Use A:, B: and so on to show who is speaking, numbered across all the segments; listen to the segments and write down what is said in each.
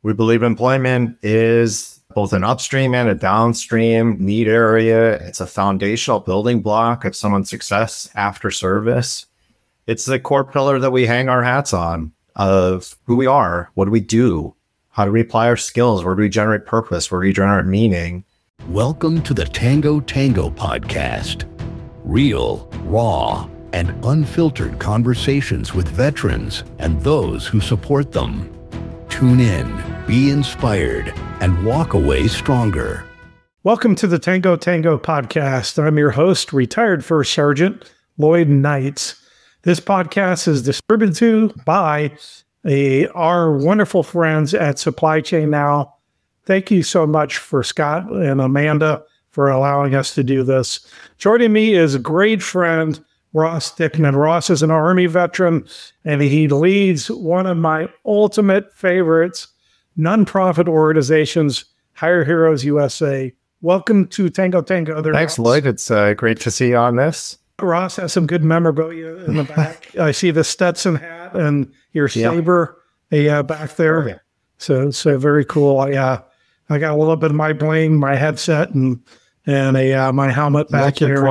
A: We believe employment is both an upstream and a downstream need area. It's a foundational building block of someone's success after service. It's the core pillar that we hang our hats on of who we are, what do we do, how do we apply our skills, where do we generate purpose, where do we generate meaning.
B: Welcome to the Tango Tango podcast. Real, raw, and unfiltered conversations with veterans and those who support them. Tune in, be inspired, and walk away stronger.
C: Welcome to the Tango Tango podcast. I'm your host, retired First Sergeant Lloyd Knight. This podcast is distributed by our wonderful friends at Supply Chain Now. Thank you so much for Scott and Amanda for allowing us to do this. Joining me is a great friend, Ross Dickman. Ross is an Army veteran, and he leads one of my ultimate favorites, nonprofit organizations, Hire Heroes USA. Welcome to Tango Tango.
A: Thanks, Lloyd. It's great to see you on this.
C: Ross has some good memorabilia in the back. I see the Stetson hat and your saber back there.
A: Oh, yeah.
C: So very cool. I got a little bit of my bling, my headset, and my helmet back here.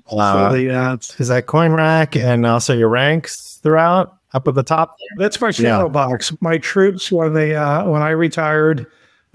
A: Is that coin rack and also your ranks throughout up at the top?
C: That's my shadow box. My troops when I retired,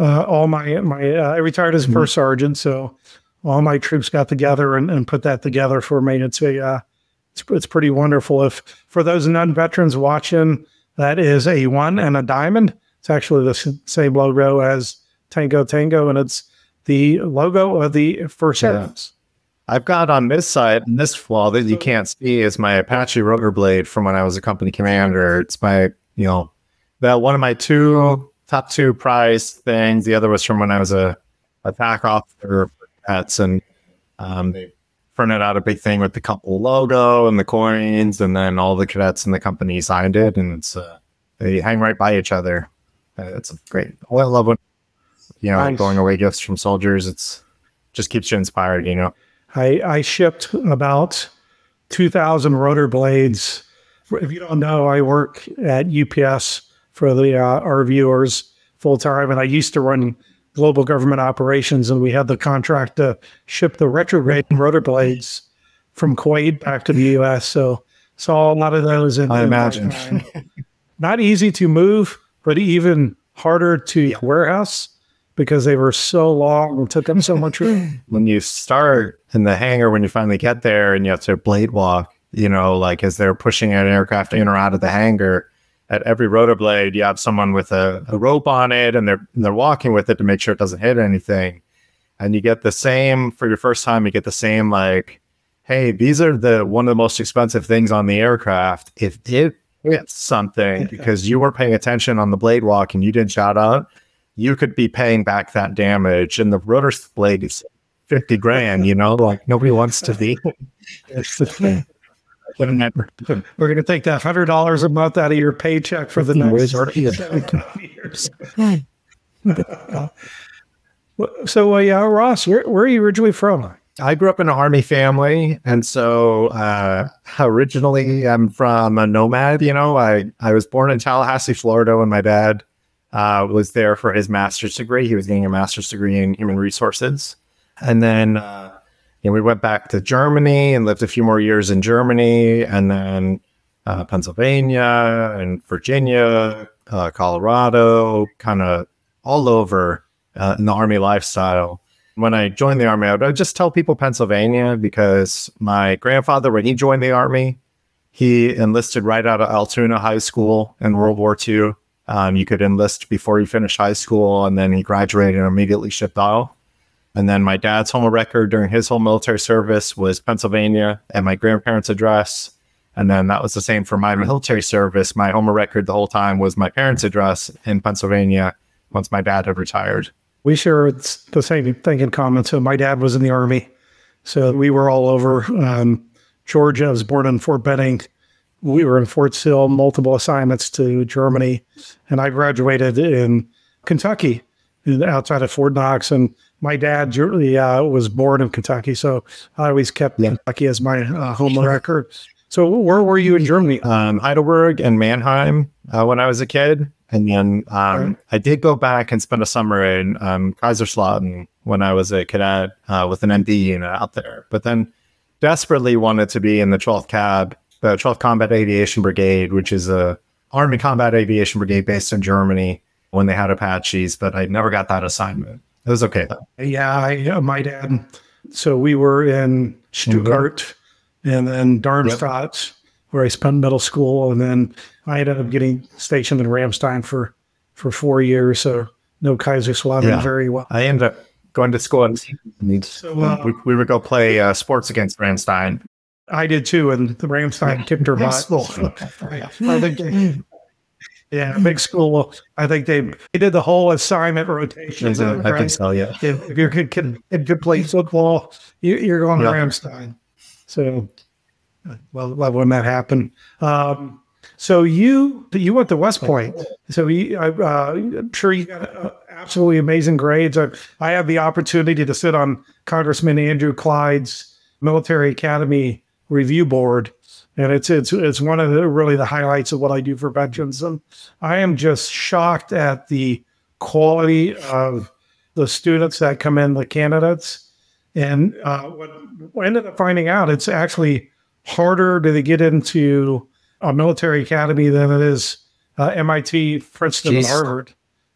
C: I retired as a first sergeant, so all my troops got together and put that together for me. It's pretty wonderful. If for those non-veterans watching, that is a 1 and a diamond. It's actually the same logo as Tango Tango, and it's the logo of the First Sergeants.
A: I've got on this side, and this wall that you can't see is my Apache rotor blade from when I was a company commander. It's my, one of my top two prize things. The other was from when I was a TAC officer for cadets, and they printed out a big thing with the couple logo and the coins, and then all the cadets in the company signed it, and it's they hang right by each other. It's great. I love when nice. Going away gifts from soldiers. It's just keeps you inspired.
C: I shipped about 2,000 rotor blades. If you don't know, I work at UPS for our viewers full time, and I used to run global government operations, and we had the contract to ship the retrograde rotor blades from Kuwait back to the U.S. So saw a lot of those.
A: I imagine.
C: Not easy to move, but even harder to warehouse because they were so long and took them so much room.
A: When you start in the hangar, when you finally get there and you have to blade walk, as they're pushing an aircraft in or out of the hangar, at every rotor blade, you have someone with a rope on it, and they're walking with it to make sure it doesn't hit anything. And you get the same for your first time. You get the same hey, these are one of the most expensive things on the aircraft. If it hits something because you weren't paying attention on the blade walk and you didn't shout out, you could be paying back that damage. And the rotor blade is $50,000. Nobody wants to be.
C: We're going to take that $100 a month out of your paycheck for the next 17 years. So, Ross, where are you originally from?
A: I grew up in an Army family, and so originally I'm from a nomad. I was born in Tallahassee, Florida, when my dad was there for his master's degree. He was getting a master's degree in human resources, and then we went back to Germany and lived a few more years in Germany, and then Pennsylvania and Virginia, Colorado, kind of all over in the Army lifestyle. When I joined the Army, I would just tell people Pennsylvania because my grandfather, when he joined the Army, he enlisted right out of Altoona High School in World War II. You could enlist before you finished high school, and then he graduated and immediately shipped out. And then my dad's home record during his whole military service was Pennsylvania and my grandparents' address. And then that was the same for my military service. My home record the whole time was my parents' address in Pennsylvania once my dad had retired.
C: We share the same thing in common. So my dad was in the Army. So we were all over Georgia. I was born in Fort Benning. We were in Fort Sill, multiple assignments to Germany. And I graduated in Kentucky, outside of Fort Knox. And my dad was born in Kentucky. So I always kept Kentucky as my home record. So where were you in Germany?
A: Heidelberg and Mannheim when I was a kid. And then I did go back and spend a summer in Kaiserslautern when I was a cadet with an MD unit out there. But then desperately wanted to be in the 12th CAB, the 12th Combat Aviation Brigade, which is a Army Combat Aviation Brigade based in Germany when they had Apaches, but I never got that assignment. It was okay though.
C: Yeah, my dad. So we were in Stuttgart and then Darmstadt, where I spent middle school, and then I ended up getting stationed in Ramstein for 4 years. So know Kaiserslautern very well.
A: I ended up going to school and we would go play sports against Ramstein.
C: I did too, and the Ramstein kicked her butt. Yeah, big school. I think they did the whole assignment rotation.
A: I think so, yeah.
C: If your kid could play football, you're going to Ramstein. So, well, when that happened. So you went to West Point. So I'm sure you got absolutely amazing grades. I had the opportunity to sit on Congressman Andrew Clyde's Military Academy Review Board. And it's one of the highlights of what I do for veterans. And I am just shocked at the quality of the students that come in, the candidates. And what I ended up finding out, it's actually harder to get into a military academy than it is MIT, Princeton, and Harvard.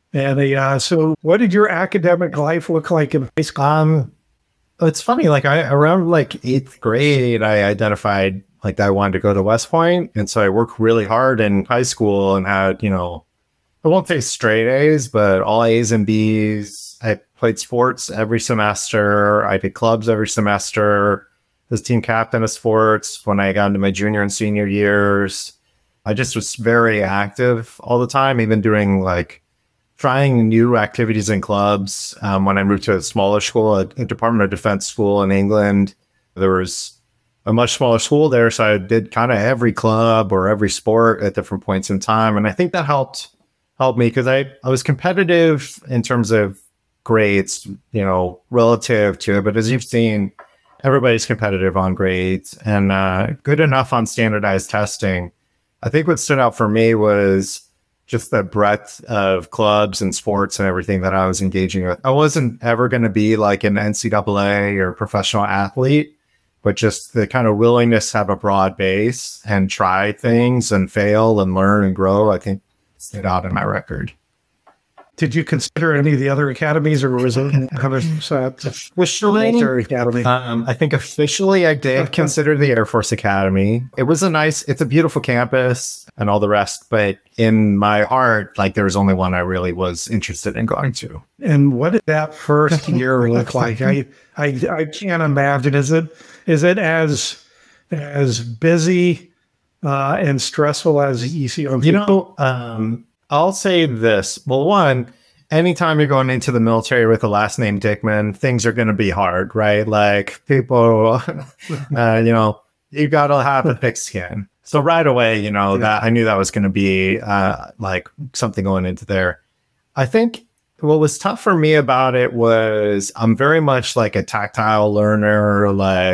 C: And so what did your academic life look like in high school?
A: It's funny, around 8th grade, I identified that I wanted to go to West Point. And so I worked really hard in high school and had, I won't say straight A's, but all A's and B's. I played sports every semester. I did clubs every semester. Was team captain of sports when I got into my junior and senior years. I just was very active all the time, even doing trying new activities in clubs. When I moved to a smaller school, a Department of Defense school in England, there was a much smaller school there. So I did kind of every club or every sport at different points in time. And I think that helped me because I was competitive in terms of grades, relative to it. But as you've seen, everybody's competitive on grades and good enough on standardized testing. I think what stood out for me was just the breadth of clubs and sports and everything that I was engaging with. I wasn't ever going to be like an NCAA or professional athlete, but just the kind of willingness to have a broad base and try things and fail and learn and grow, I think stood out in my record.
C: Did you consider any of the other academies, or was it
A: officially?
C: Academy?
A: I think officially I did consider the Air Force Academy. It's a beautiful campus and all the rest, but in my heart, there was only one I really was interested in going to.
C: And what did that first year look like? I can't imagine. Is it as busy and stressful as you see on people?
A: I'll say this. Well, one, anytime you're going into the military with the last name Dickman, things are going to be hard, right? People, you got to have a thick skin. So right away, that I knew that was going to be something going into there. I think what was tough for me about it was I'm very much a tactile learner.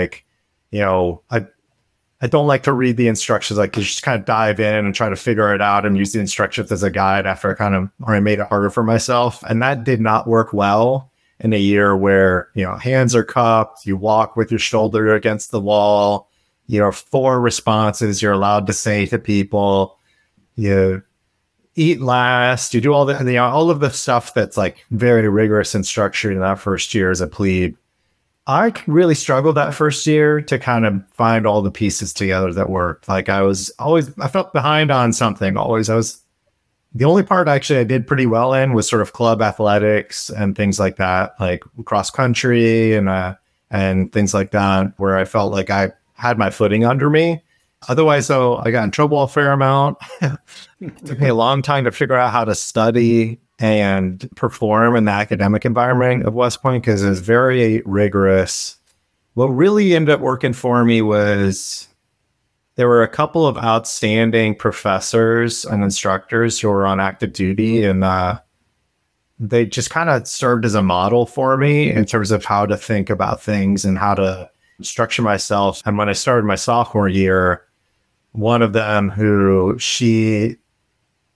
A: I don't like to read the instructions. You just kind of dive in and try to figure it out and use the instructions as a guide after I made it harder for myself. And that did not work well in a year where, hands are cupped, you walk with your shoulder against the wall, 4 responses you're allowed to say to people, you eat last, you do all of the stuff that's very rigorous and structured in that first year as a plebe. I really struggled that first year to kind of find all the pieces together that worked. I felt behind on something always. The only part actually I did pretty well in was sort of club athletics and things like that, like cross country and things like that, where I felt like I had my footing under me. Otherwise, though, I got in trouble a fair amount. It took me a long time to figure out how to study and perform in the academic environment of West Point because it was very rigorous. What really ended up working for me was there were a couple of outstanding professors and instructors who were on active duty, and they just kind of served as a model for me in terms of how to think about things and how to structure myself. And when I started my sophomore year, one of them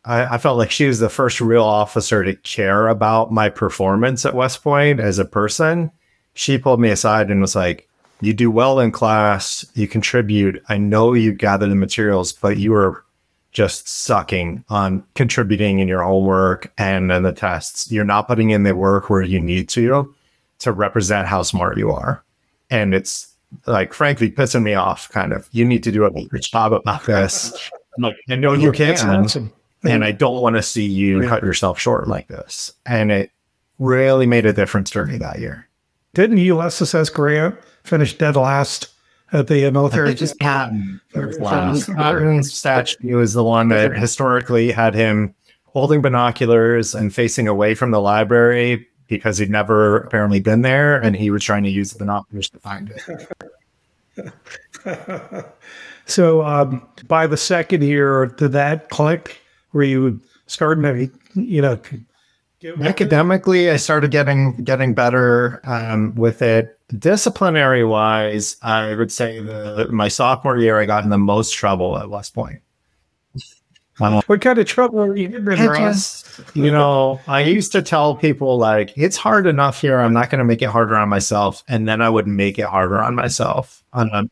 A: I felt like she was the first real officer to care about my performance at West Point as a person. She pulled me aside and was like, you do well in class, you contribute. I know you gather the materials, but you are just sucking on contributing in your homework and in the tests. You're not putting in the work where you need to represent how smart you are. And it's like, frankly, pissing me off, kind of. You need to do a better job about this. I'm like, I know you can, and I don't want to see you cut yourself short like this. And it really made a difference during that year.
C: Didn't USS Grant finish dead last at the military?
A: Just Patton's statue is the one that historically had him holding binoculars and facing away from the library because he'd never apparently been there, and he was trying to use the binoculars to find it.
C: So by the second year, did that click where you started maybe,
A: academically, I started getting better with it. Disciplinary wise, I would say my sophomore year, I got in the most trouble at West Point.
C: What kind of trouble are you in?
A: I used to tell people, like, it's hard enough here. I'm not going to make it harder on myself. And then I would make it harder on myself. I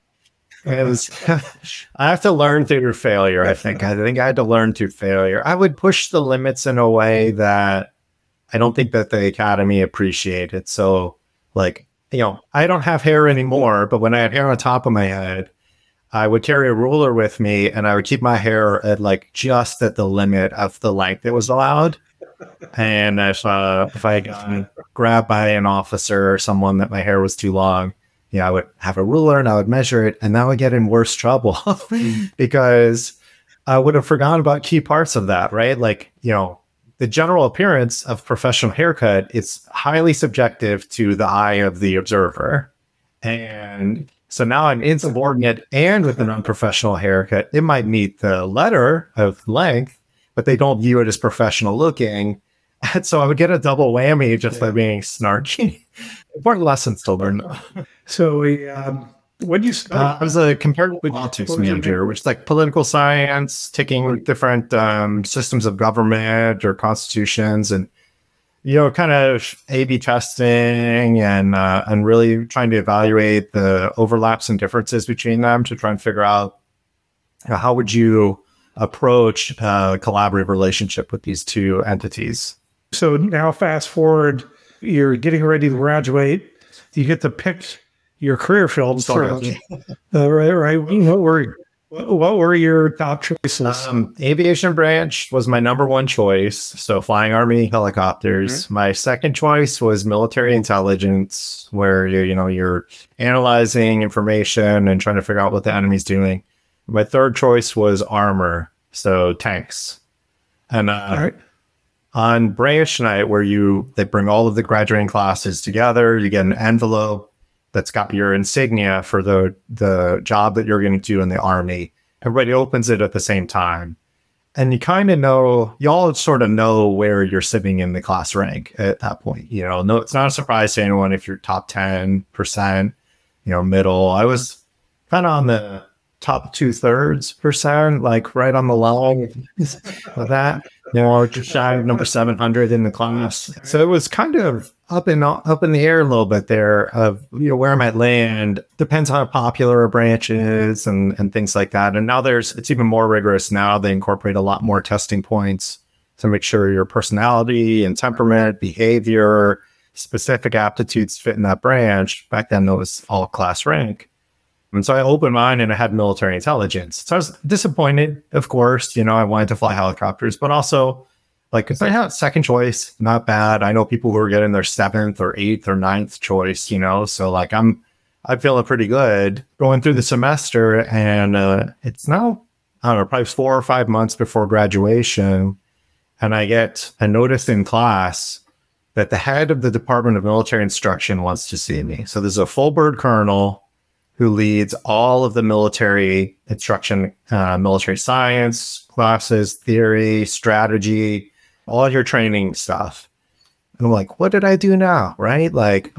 A: have to learn through failure, I think. I had to learn through failure. I would push the limits in a way that I don't think that the academy appreciated. So, like, I don't have hair anymore, but when I had hair on top of my head, I would carry a ruler with me, and I would keep my hair at just at the limit of the length it was allowed. And if I got grabbed by an officer or someone that my hair was too long, I would have a ruler and I would measure it, and that would get in worse trouble because I would have forgotten about key parts of that, right? The general appearance of professional haircut is highly subjective to the eye of the observer. And so now I'm insubordinate and with an unprofessional haircut. It might meet the letter of length, but they don't view it as professional looking. And so I would get a double whammy just by being snarky. Important lessons to learn.
C: So what did you study?
A: I was a comparative politics major, which is like political science, taking different systems of government or constitutions and, kind of A/B testing and really trying to evaluate the overlaps and differences between them to try and figure out how would you approach a collaborative relationship with these two entities.
C: So now fast forward, you're getting ready to graduate. You get to pick your career field. Right. What were your top choices?
A: Aviation branch was my number one choice. So flying Army helicopters. Mm-hmm. My second choice was military intelligence, where you're analyzing information and trying to figure out what the enemy's doing. My third choice was armor, so tanks. And on branch night, where they bring all of the graduating classes together, you get an envelope that's got your insignia for the job that you're going to do in the Army. Everybody opens it at the same time. And you kind of know, you all sort of know where you're sitting in the class rank at that point. No, it's not a surprise to anyone if you're top 10%, middle. I was kind of on the top 2/3%, like right on the line of that, just shy of number 700 in the class. So it was kind of up in the air a little bit there of, where I might land. Depends on how popular a branch is and things like that. And now it's even more rigorous now. They incorporate a lot more testing points to make sure your personality and temperament, behavior, specific aptitudes fit in that branch. Back then, it was all class rank. And so I opened mine and I had military intelligence. So I was disappointed, of course. I wanted to fly helicopters, but also, if I had second choice, not bad. I know people who are getting their 7th or 8th or 9th choice, so I'm feeling pretty good going through the semester. And it's now, I don't know, probably 4 or 5 months before graduation. And I get a notice in class that the head of the Department of Military Instruction wants to see me. So there's a full bird colonel who leads all of the military instruction, military science classes, theory, strategy, all your training stuff. And I'm like, what did I do now? Right?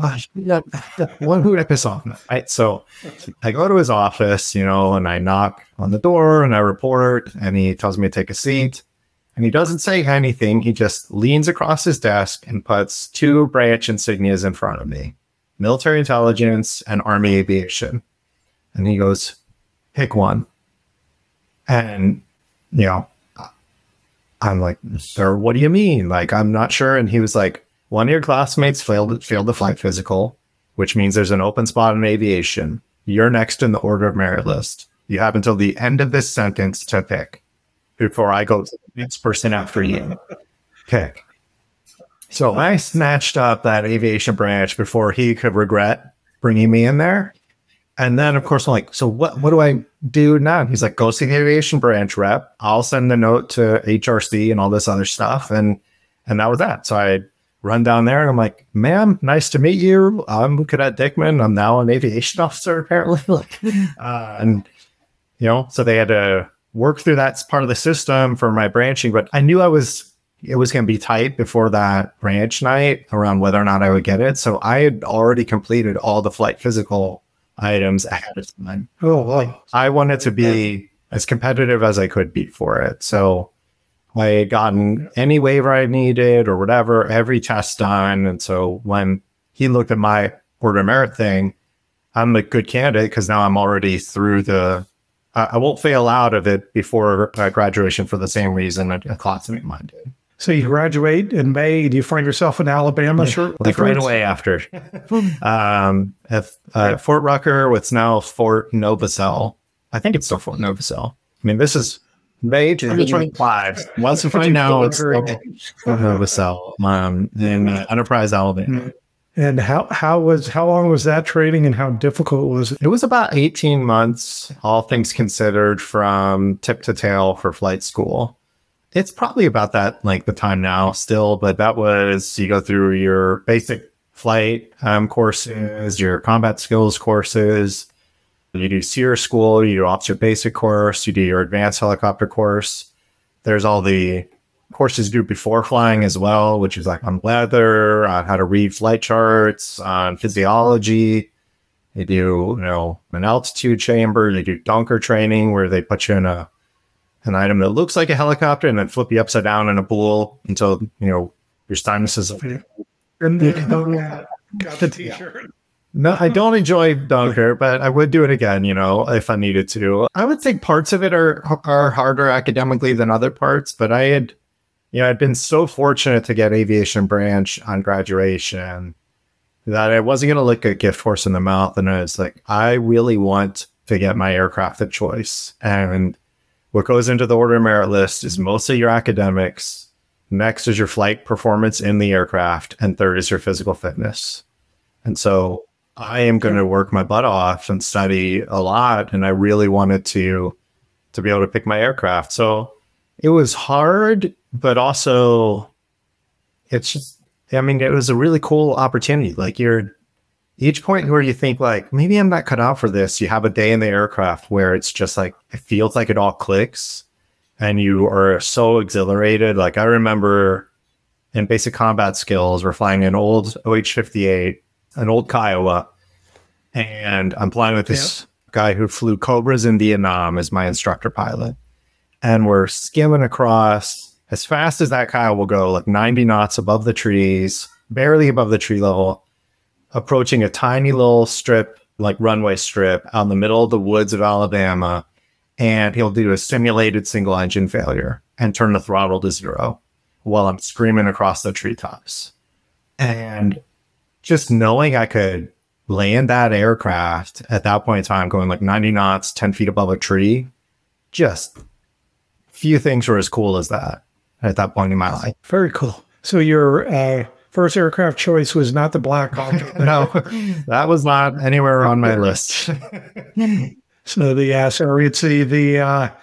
A: Who did I piss off? Right. So I go to his office, and I knock on the door and I report, and he tells me to take a seat. And he doesn't say anything. He just leans across his desk and puts 2 branch insignias in front of me, military intelligence and Army aviation. And he goes, pick one. And, you know, I'm like, sir, what do you mean? Like, I'm not sure. And he was like, one of your classmates failed the flight physical, which means there's an open spot in aviation. You're next in the order of merit list. You have until the end of this sentence to pick before I go to the next person after you. Pick. So I snatched up that aviation branch before he could regret bringing me in there. And then, of course, I'm like, so what do I do now? And he's like, go see the aviation branch rep. I'll send the note to HRC and all this other stuff. And that was that. So I run down there and I'm like, ma'am, nice to meet you. I'm Cadet Dickman. I'm now an aviation officer, apparently. And, you know, so they had to work through that part of the system for my branching. But I knew it was going to be tight before that branch night around whether or not I would get it. So I had already completed all the flight physical items ahead of time.
C: Oh, wow.
A: I wanted to be as competitive as I could be for it. So I had gotten any waiver I needed or whatever, every test done. And so when he looked at my order of merit thing, I'm a good candidate because now I'm already through I won't fail out of it before graduation for the same reason a classmate of mine did.
C: So you graduate in May. Do you find yourself in Alabama? Sure.
A: Like right away after. At Fort Rucker, what's now Fort Novosel. I think it's still Fort Novosel. I mean, this is May 2025. Once right now, it's Fort Novosel in Enterprise, Alabama.
C: And how long was that training and how difficult was it?
A: It was about 18 months, all things considered, from tip to tail for flight school. It's probably about that length of time now still, but that was, you go through your basic flight courses, your combat skills courses, you do SEER school, you do officer basic course, you do your advanced helicopter course. There's all the courses you do before flying as well, which is like on weather, on how to read flight charts, on physiology. They do, an altitude chamber. They do Dunker training where they put you in an item that looks like a helicopter and then flip you upside down in a pool until, your sinuses.
C: And then got the t-shirt.
A: No, I don't enjoy Dunker, but I would do it again, if I needed to. I would think parts of it are harder academically than other parts, but I'd been so fortunate to get aviation branch on graduation that I wasn't going to lick a gift horse in the mouth. And I was like, I really want to get my aircraft of choice. And what goes into the order of merit list is mostly your academics. Next is your flight performance in the aircraft. And third is your physical fitness. And so I am going to work my butt off and study a lot. And I really wanted to be able to pick my aircraft. So it was hard, but also it's just, it was a really cool opportunity. Like each point where you think like, maybe I'm not cut out for this. You have a day in the aircraft where it's just like, it feels like it all clicks and you are so exhilarated. Like I remember in basic combat skills, we're flying an old OH-58, an old Kiowa. And I'm flying with this guy who flew Cobras in Vietnam as my instructor pilot. And we're skimming across as fast as that Kiowa will go, like 90 knots above the trees, barely above the tree level, approaching a tiny little strip, like runway strip out in the middle of the woods of Alabama. And he'll do a simulated single engine failure and turn the throttle to 0 while I'm screaming across the treetops. And just knowing I could land that aircraft at that point in time, going like 90 knots, 10 feet above a tree, just few things were as cool as that at that point in my life.
C: Very cool. So your first aircraft choice was not the Black Hawk?
A: No, that was not anywhere on my list.
C: So the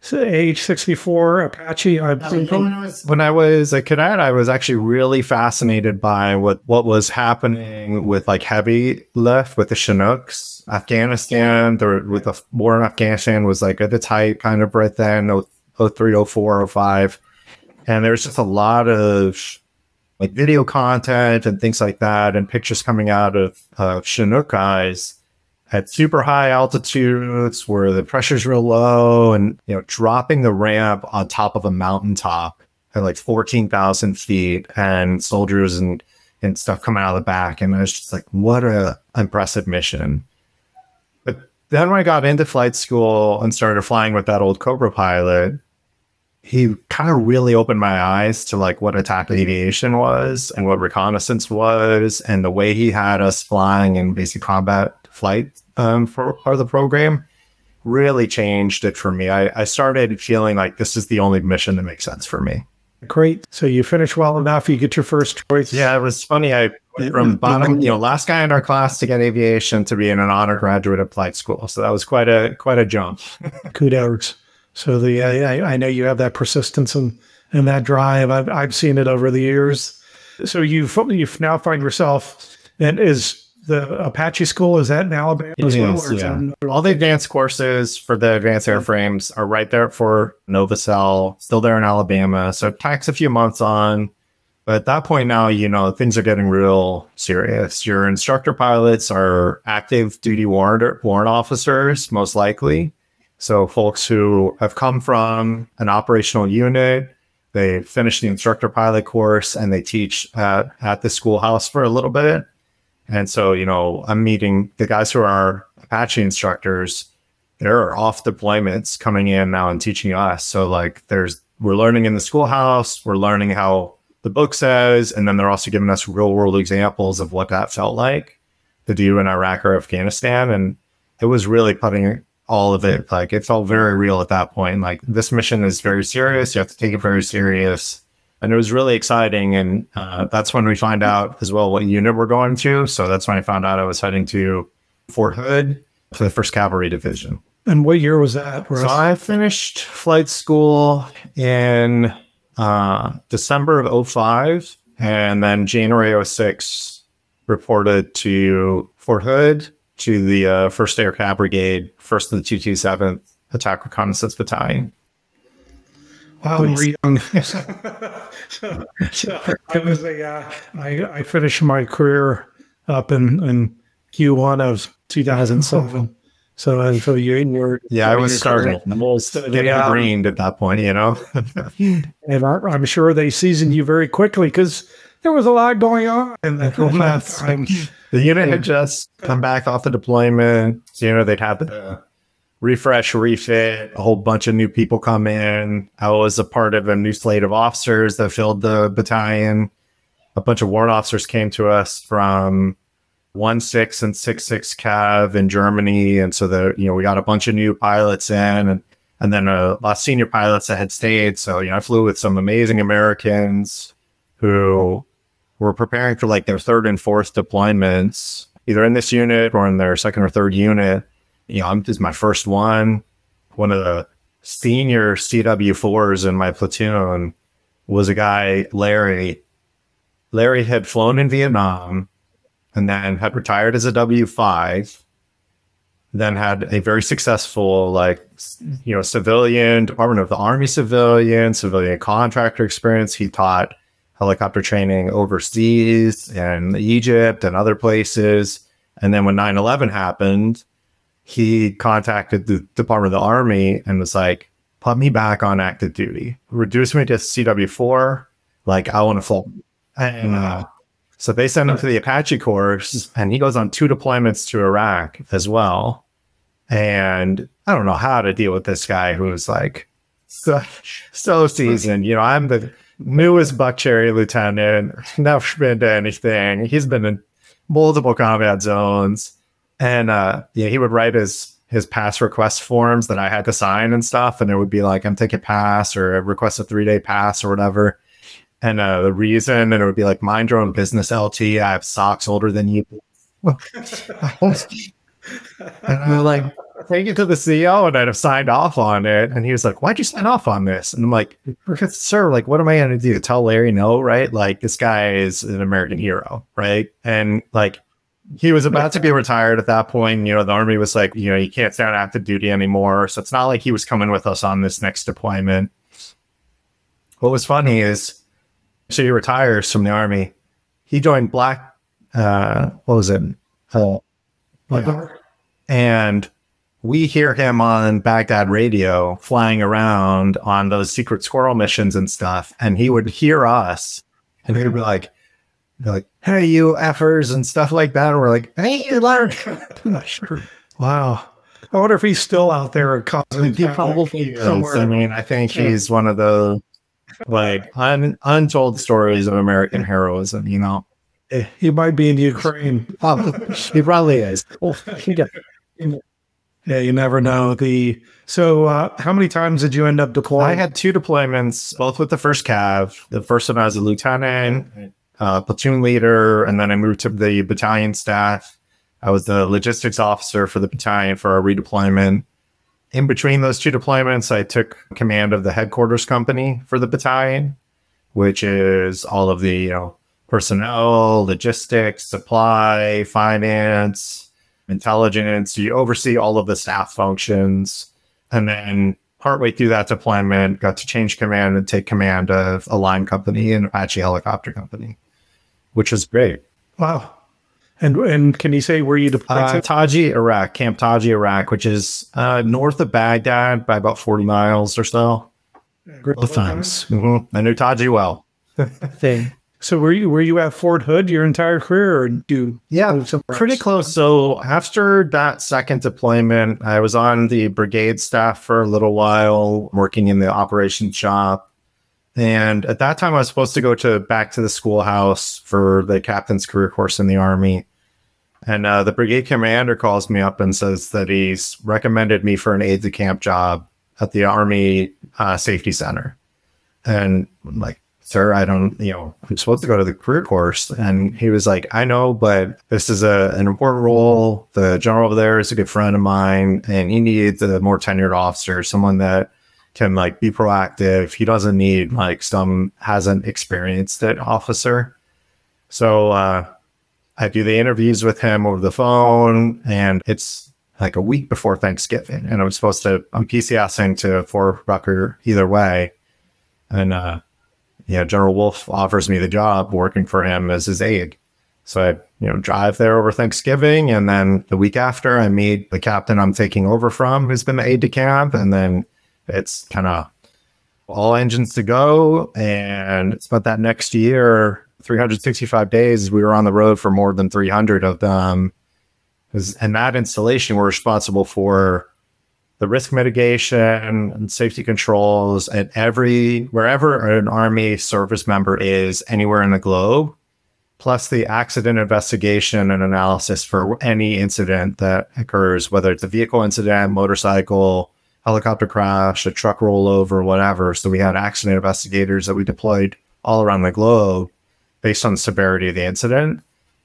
C: AH-64 Apache.
A: When I was a cadet, I was actually really fascinated by what was happening with like heavy lift with the Chinooks. Afghanistan, with the war in Afghanistan was like at its height kind of right then, 03, 04, 05. And there's just a lot of like video content and things like that and pictures coming out of Chinook guys at super high altitudes where the pressure's real low and, dropping the ramp on top of a mountaintop at like 14,000 feet and soldiers and stuff coming out of the back. And I was just like, what a impressive mission. But then when I got into flight school and started flying with that old Cobra pilot, he kind of really opened my eyes to like what attack aviation was and what reconnaissance was, and the way he had us flying in basic combat flight for part of the program really changed it for me. I started feeling like this is the only mission that makes sense for me.
C: Great. So you finish well enough, you get your first choice.
A: Yeah, it was funny. I from bottom, last guy in our class to get aviation to be an honor graduate of flight school. So that was quite a jump.
C: Kudos. So I know you have that persistence and that drive. I've seen it over the years. So you've now find yourself, and is the Apache school, is that in Alabama?
A: All the advanced courses for the advanced airframes are right there for Novacell, still there in Alabama. So it takes a few months on. But at that point now, things are getting real serious. Your instructor pilots are active duty warrant officers, most likely. So folks who have come from an operational unit, they finish the instructor pilot course, and they teach at the schoolhouse for a little bit. And so, I'm meeting the guys who are Apache instructors. They're off deployments coming in now and teaching us. So like we're learning in the schoolhouse, we're learning how the book says, and then they're also giving us real world examples of what that felt like to do in Iraq or Afghanistan. And it was really putting all of it, like it felt very real at that point. Like this mission is very serious. You have to take it very serious. And it was really exciting. And that's when we find out as well what unit we're going to. So that's when I found out I was heading to Fort Hood for the 1st Cavalry Division.
C: And what year was that?
A: So I finished flight school in December of 2005. And then January 2006 reported to Fort Hood, to the 1st Air Cav Brigade, 1st of the 227th Attack Reconnaissance Battalion.
C: Wow, you were young. I finished my career up in Q1 of 2007. So you were...
A: Yeah, I was starting. Getting greened at that point,
C: And I'm sure they seasoned you very quickly because there was a lot going on in that time.
A: The unit had just come back off the deployment. They'd had the refresh, refit, a whole bunch of new people come in. I was a part of a new slate of officers that filled the battalion. A bunch of warrant officers came to us from 1-6 and 6-6 Cav in Germany. And so we got a bunch of new pilots in, and then a lot of senior pilots that had stayed. So, I flew with some amazing Americans who were preparing for like their 3rd and 4th deployments, either in this unit or in their 2nd or 3rd unit. This is my first one. One of the senior CW4s in my platoon was a guy, Larry. Larry had flown in Vietnam and then had retired as a W5, then had a very successful, civilian, Department of the Army civilian contractor experience. He taught helicopter training overseas and Egypt and other places. And then when 9/11 happened, he contacted the Department of the Army and was like, put me back on active duty. Reduce me to CW4. I want to fly. And so they send him to the Apache course, and he goes on 2 deployments to Iraq as well. And I don't know how to deal with this guy who's so seasoned. I'm the newest Buck Cherry lieutenant, never been to anything. He's been in multiple combat zones. And he would write his pass request forms that I had to sign and stuff. And it would be like, I'm taking pass, or I request a 3-day pass or whatever. And the reason, and it would be like, mind your own business, LT. I have socks older than you. And I'm like, take it to the CO, and I'd have signed off on it. And he was like, why'd you sign off on this? And I'm like, sir, what am I going to do? Tell Larry no, right? This guy is an American hero, right? And he was about to be retired at that point. The Army was like, you can't stand active duty anymore. So it's not like he was coming with us on this next deployment. What was funny is, so he retires from the Army. He joined Black, what was it? And we hear him on Baghdad radio flying around on those secret squirrel missions and stuff. And he would hear us and he'd be like, hey, you effers and stuff like that. And we're like, hey, you learn.
C: Wow. I wonder if he's still out there causing
A: He probably is.
C: somewhere.
A: I mean, I think he's one of the like untold stories of American heroism, you know.
C: He might be in Ukraine.
A: He probably is.
C: Yeah, you never know. So how many times did you end up deploying?
A: I had 2 deployments, both with the 1st Cav. The first one I was a lieutenant, platoon leader, and then I moved to the battalion staff. I was the logistics officer for the battalion for our redeployment. In between those 2 deployments, I took command of the headquarters company for the battalion, which is all of the personnel, logistics, supply, finance, intelligence. You oversee all of the staff functions. And then partway through that deployment, got to change command and take command of a line company, an Apache helicopter company, which was great.
C: Wow. And can you say where you deployed to?
A: Taji, Iraq, Camp Taji, Iraq, which is north of Baghdad by about 40 miles or so. Both times. Mm-hmm. I knew Taji well.
C: So were you at Fort Hood your entire career, or
A: Pretty close. So after that second deployment, I was on the brigade staff for a little while, working in the operations shop. And at that time, I was supposed to go back to the schoolhouse for the captain's career course in the Army. And the brigade commander calls me up and says that he's recommended me for an aide-de-camp job at the Army Safety Center. And I'm like, sir, I'm supposed to go to the career course. And he was like, I know, but this is an important role. The general over there is a good friend of mine, and he needs a more tenured officer, someone that can be proactive. He doesn't need some hasn't experienced it officer. So I do the interviews with him over the phone, and it's like a week before Thanksgiving. And I'm PCSing to Fort Rucker either way. And, General Wolf offers me the job working for him as his aide. So I, drive there over Thanksgiving. And then the week after, I meet the captain I'm taking over from, who's been the aide de camp. And then it's kind of all engines to go. And it's about that next year, 365 days, we were on the road for more than 300 of them. And that installation, we're responsible for the risk mitigation and safety controls at wherever an Army service member is anywhere in the globe, plus the accident investigation and analysis for any incident that occurs, whether it's a vehicle incident, motorcycle, helicopter crash, a truck rollover, whatever. So we had accident investigators that we deployed all around the globe based on the severity of the incident,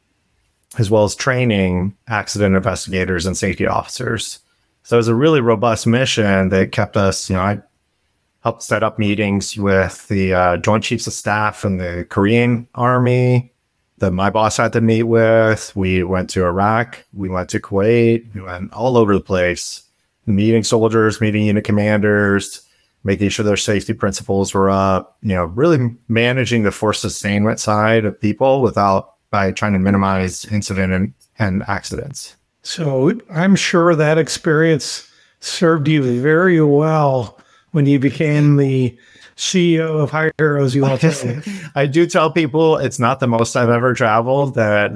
A: as well as training accident investigators and safety officers. So it was a really robust mission that kept us, I helped set up meetings with the Joint Chiefs of Staff and the Korean Army that my boss had to meet with. We went to Iraq. We went to Kuwait. We went all over the place, meeting soldiers, meeting unit commanders, making sure their safety principles were up, really managing the force sustainment side of people by trying to minimize incident and accidents.
C: So I'm sure that experience served you very well when you became the CEO of Hire Heroes USA.
A: I do tell people it's not the most I've ever traveled. That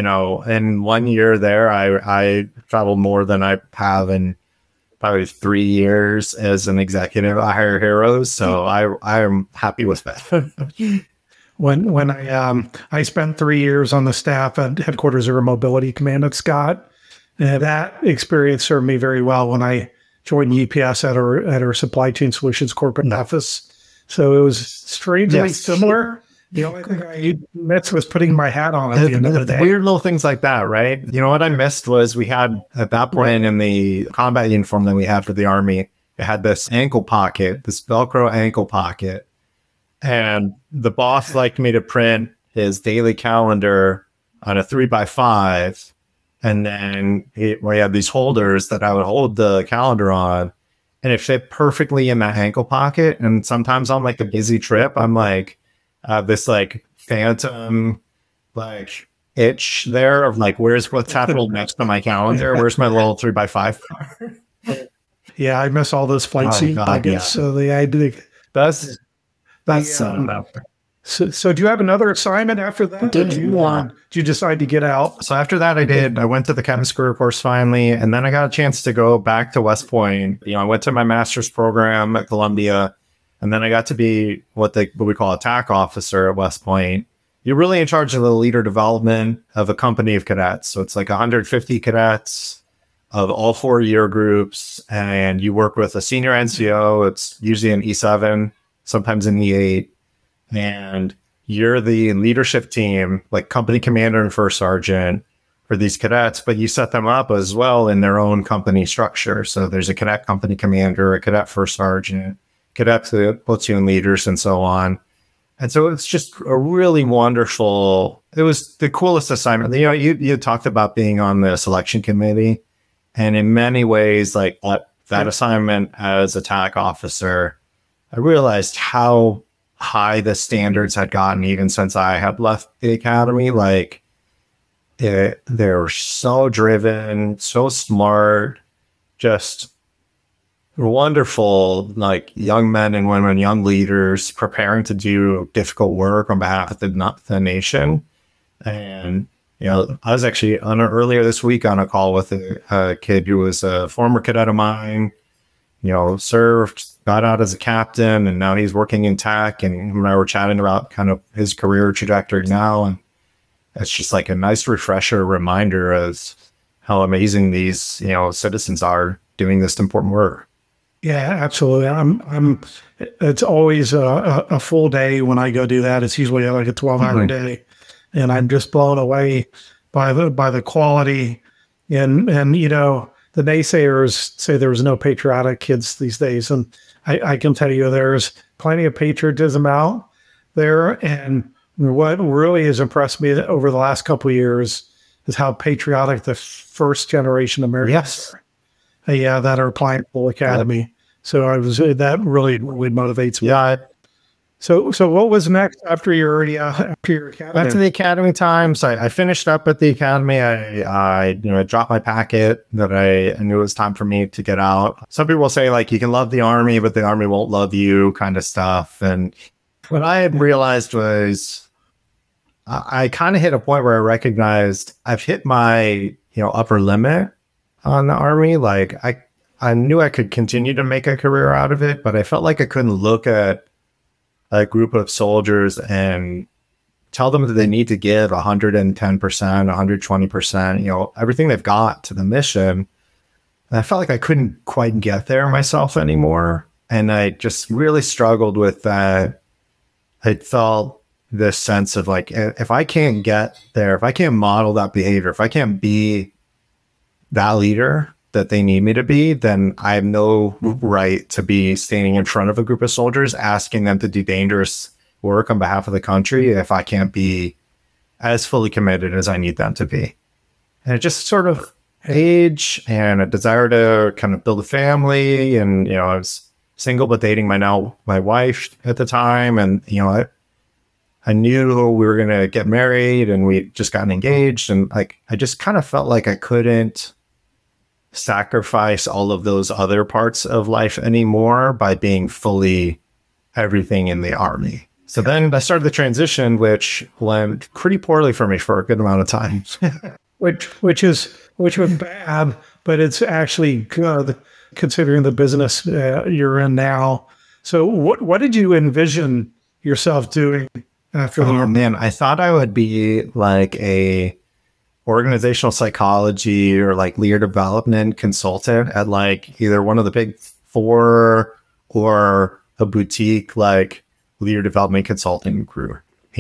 A: in 1 year there, I traveled more than I have in probably 3 years as an executive at Hire Heroes. So I am happy with that.
C: When I spent 3 years on the staff at Headquarters Air Mobility Command at Scott, and that experience served me very well when I joined UPS at our Supply Chain Solutions corporate office. So it was strangely similar. The only thing I missed was putting my hat on at the end of the day.
A: Weird little things like that, right? What I missed was we had, at that point in the combat uniform that we had for the Army, it had this ankle pocket, this Velcro ankle pocket. And the boss liked me to print his daily calendar on a 3x5. And then we had these holders that I would hold the calendar on, and it fit perfectly in that ankle pocket. And sometimes on a busy trip, I'm this phantom itch there of where's what's happening next to my calendar? Where's my little 3x5 card?
C: Yeah, I miss all those flight
A: Oh,
C: seat
A: God,
C: buckets.
A: yeah.
C: So I did.
A: That's
C: So do you have another assignment after that? Did you decide to get out?
A: So after that, I went to the chemist career course finally, and then I got a chance to go back to West Point. I went to my master's program at Columbia, and then I got to be what we call a TAC officer at West Point. You're really in charge of the leader development of a company of cadets. So it's like 150 cadets of all 4-year groups, and you work with a senior NCO. It's usually an E7, sometimes an E8. And you're the leadership team, like company commander and first sergeant for these cadets, but you set them up as well in their own company structure. So there's a cadet company commander, a cadet first sergeant, cadet platoon leaders, and so on. And so it's just a really wonderful, it was the coolest assignment. You talked about being on the selection committee, and in many ways, like that assignment as a TAC officer, I realized how high the standards had gotten even since I had left the academy. Like they're so driven, so smart, just wonderful, like young men and women, young leaders preparing to do difficult work on behalf of the nation. And I was actually earlier this week on a call with a kid who was a former cadet of mine, served, got out as a captain, and now he's working in TAC. And him and I were chatting about kind of his career trajectory now. And it's just like a nice refresher reminder of how amazing these, citizens are doing this important work.
C: Yeah, absolutely. It's always a full day when I go do that. It's usually like a 12-hour day. And I'm just blown away by the quality and the naysayers say there's no patriotic kids these days. And I can tell you there's plenty of patriotism out there. And what really has impressed me over the last couple of years is how patriotic the first generation Americans are. Yeah, that are applying full academy. So that really motivates me.
A: Yeah.
C: So what was next after your academy?
A: After the academy time, so I finished up at the academy. I dropped my packet that I knew it was time for me to get out. Some people will say like you can love the Army, but the Army won't love you, kind of stuff. And what I had realized was I kind of hit a point where I recognized I've hit my upper limit on the Army. Like I knew I could continue to make a career out of it, but I felt like I couldn't look at a group of soldiers and tell them that they need to give 110%, 120%, everything they've got to the mission. And I felt like I couldn't quite get there myself anymore. And I just really struggled with that. I felt this sense of like, if I can't get there, if I can't model that behavior, if I can't be that leader that they need me to be, then I have no right to be standing in front of a group of soldiers asking them to do dangerous work on behalf of the country if I can't be as fully committed as I need them to be. And it just sort of age and a desire to kind of build a family. And, I was single, but dating my wife at the time. And, I knew we were going to get married and we just gotten engaged. And like, I just kind of felt like I couldn't sacrifice all of those other parts of life anymore by being fully everything in the Army. So then I started the transition, which went pretty poorly for me for a good amount of time.
C: which was bad, but it's actually good considering the business you're in now. So what did you envision yourself doing after the Army?
A: Man, I thought I would be like a organizational psychology or like leader development consultant at like either one of the big four or a boutique like leader development consulting group,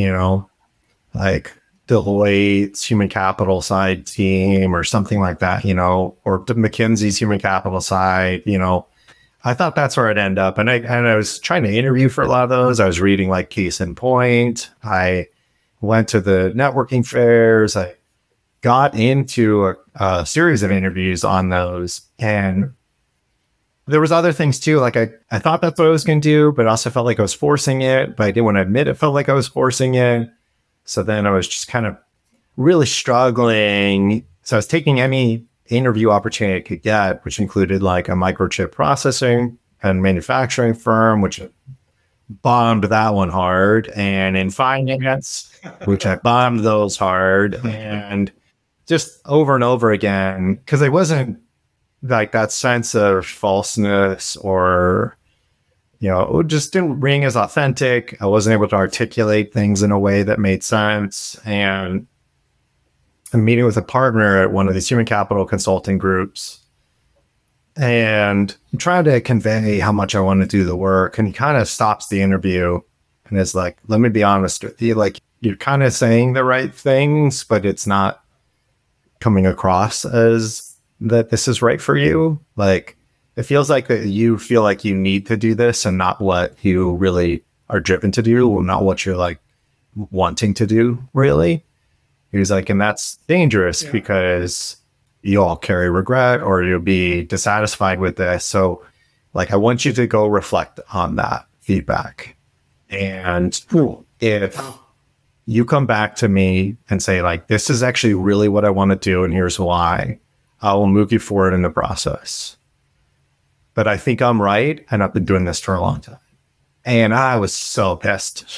A: like Deloitte's human capital side team or something like that, or McKinsey's human capital side, I thought that's where I'd end up. And I was trying to interview for a lot of those. I was reading like Case in Point. I went to the networking fairs. I got into a series of interviews on those. And there was other things too. Like I thought that's what I was going to do, but also felt like I was forcing it, but I didn't want to admit it felt like I was forcing it. So then I was just kind of really struggling. So I was taking any interview opportunity I could get, which included like a microchip processing and manufacturing firm, which bombed that one hard, and in finance, which I bombed those hard, and just over and over again, because it wasn't like that sense of falseness or, it just didn't ring as authentic. I wasn't able to articulate things in a way that made sense. And I'm meeting with a partner at one of these human capital consulting groups, and I'm trying to convey how much I want to do the work. And he kind of stops the interview and is like, let me be honest with you. Like, you're kind of saying the right things, but it's not coming across as that this is right for you. Like, it feels like that you feel like you need to do this and not what you really are driven to do, or not what you're like wanting to do, really. He was like, and that's dangerous because you'll carry regret or you'll be dissatisfied with this. So like, I want you to go reflect on that feedback. And if you come back to me and say like, this is actually really what I want to do, and here's why, I will move you forward in the process. But I think I'm right, and I've been doing this for a long time. And I was so pissed.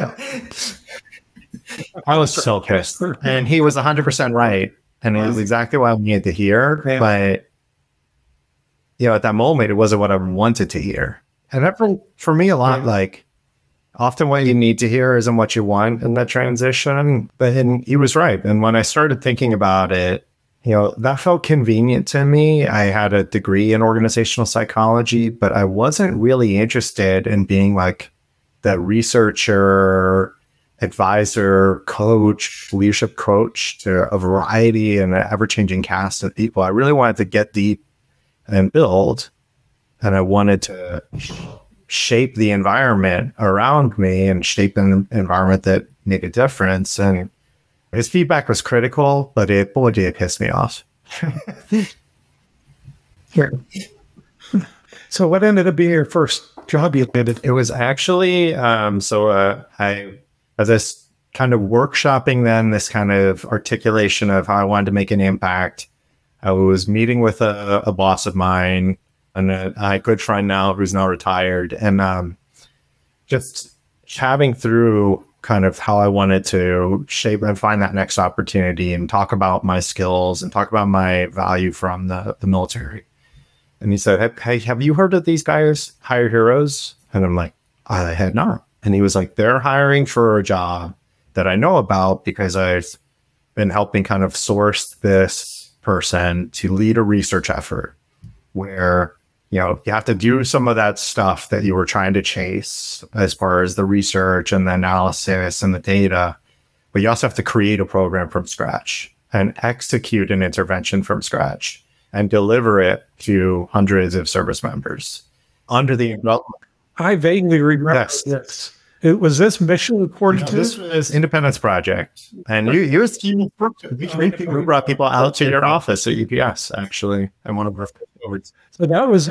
A: I was so pissed. And he was 100% right. And it was exactly what I needed to hear. Yeah. But, at that moment, it wasn't what I wanted to hear. And that for me, a lot, like, often what you need to hear isn't what you want in that transition. But he was right. And when I started thinking about it, that felt convenient to me. I had a degree in organizational psychology, but I wasn't really interested in being like the researcher, advisor, coach, leadership coach to a variety and an ever-changing cast of people. I really wanted to get deep and build, and I wanted to shape the environment around me and shape an environment that made a difference. And his feedback was critical, but it pissed me off.
C: So what ended up being your first job you landed?
A: It was actually, I was this kind of workshopping then, this kind of articulation of how I wanted to make an impact. I was meeting with a boss of mine and a good friend now who's now retired, and just chatting through kind of how I wanted to shape and find that next opportunity and talk about my skills and talk about my value from the military. And he said, hey, have you heard of these guys, Hire Heroes? And I'm like, I had not. And he was like, they're hiring for a job that I know about because I've been helping kind of source this person to lead a research effort where, you have to do some of that stuff that you were trying to chase as far as the research and the analysis and the data. But you also have to create a program from scratch and execute an intervention from scratch and deliver it to hundreds of service members under the umbrella.
C: I vaguely remember this. It was this mission according to
A: this was Independence Project, and you brought people out to your office at UPS actually, and one of our forwards.
C: So that was